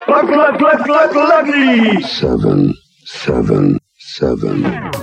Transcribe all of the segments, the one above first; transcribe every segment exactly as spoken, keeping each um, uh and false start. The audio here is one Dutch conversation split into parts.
Lucky, lucky, lucky, lucky, lucky. Seven, seven, seven.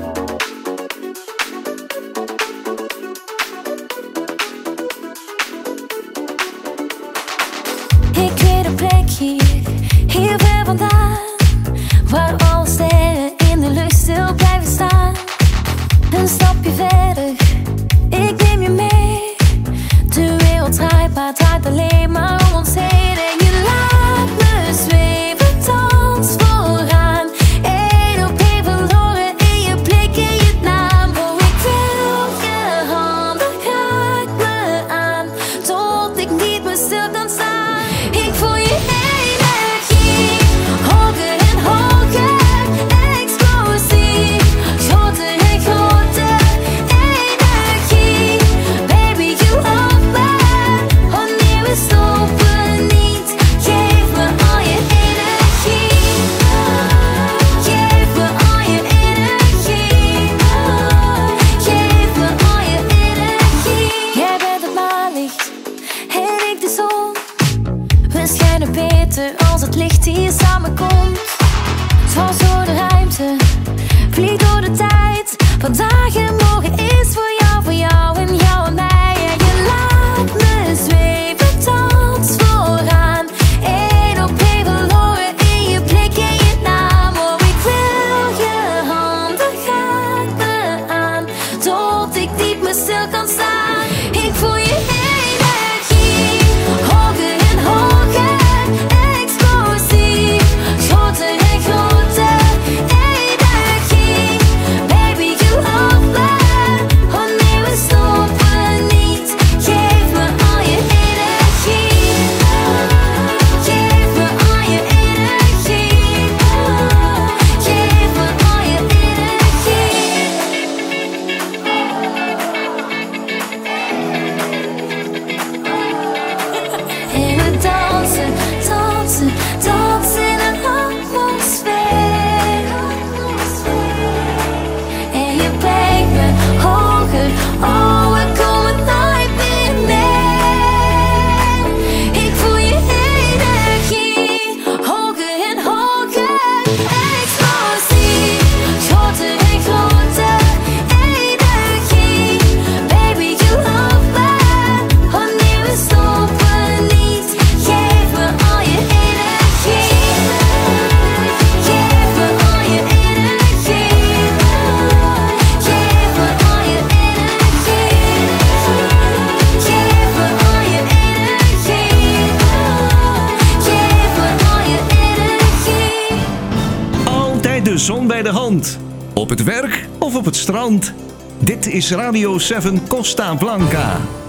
Ik weet een plek hier, hier ver vandaan, waar alle sterren in de lucht stil blijven staan. Een stapje verder, ik neem je mee. De wereld draait, maar het draait alleen maar om ons heen. En je laat me zweven, dans vooraan. Eén op één verloren in je blik en je naam. Oh, ik wil je handen, raak me aan, tot ik niet meer stil kan staan. Ik voel je energie, hoger en hoger, explosief, groter en groter, energie. Baby, you love me, wanneer we stoppen niet. Geef me al je energie, geef me al je energie, geef me al je energie. Jij bent het maanlicht en ik de zon. We schijnen beter als het licht hier samenkomt. Dwars door de ruimte, vlieg door de tijd. Vandaag en morgen is voor jou, voor jou en jou en mij. En je laat me zweven, dans vooraan. Eén op één verloren in je blik en je naam. Oh, ik wil je handen, raak me aan, tot ik niet meer stil kan staan. Ik voel je energie, hoger en hoger, explosief, groter en groter, energie. Baby, you love me, wanneer we stoppen niet. Geef me al je energie, geef me al je energie, geef me al je energie. En we dansen, dansen, dansen in een atmosfeer. En je brengt me hoger, oh, we komen nooit meer neer. Ik voel je energie, hoger en hoger, explosief, groter en groter, energie. Baby, you love me, wanneer we stoppen niet. Geef me al je energie, geef me al je energie, geef me al je energie, geef me al je energie, geef me al je energie. Altijd de zon bij de hand. Op het werk of op het strand. Dit is Radio zeven Costa Blanca.